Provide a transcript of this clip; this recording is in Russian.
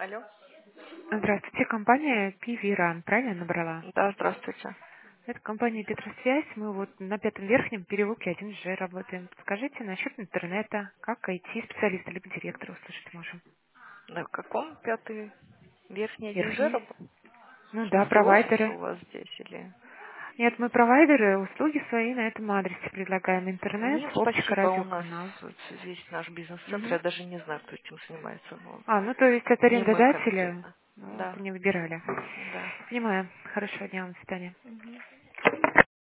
Алло. Здравствуйте, компания PV-RAN, правильно я набрала? Да, здравствуйте. Это компания Петросвязь, мы вот на Пятом Верхнем переулке 1Ж работаем. Скажите насчет интернета, как IT-специалиста либо директора услышать можем? На каком пятый? Верхний один же Верхний? работает? Ну В да, смысле офис провайдеры. у вас здесь или? Нет, мы провайдеры, услуги свои на этом адресе предлагаем. Интернет, Нет, оптика, спасибо, у нас радиоканал. весь наш бизнес-центр, Мгм. я даже не знаю, кто этим занимается, но Ну то есть это не мы арендодатели, конкретно. ну, это Да, не выбирали. да. Понимаю. Хорошего дня вам, до свидания. Мгм.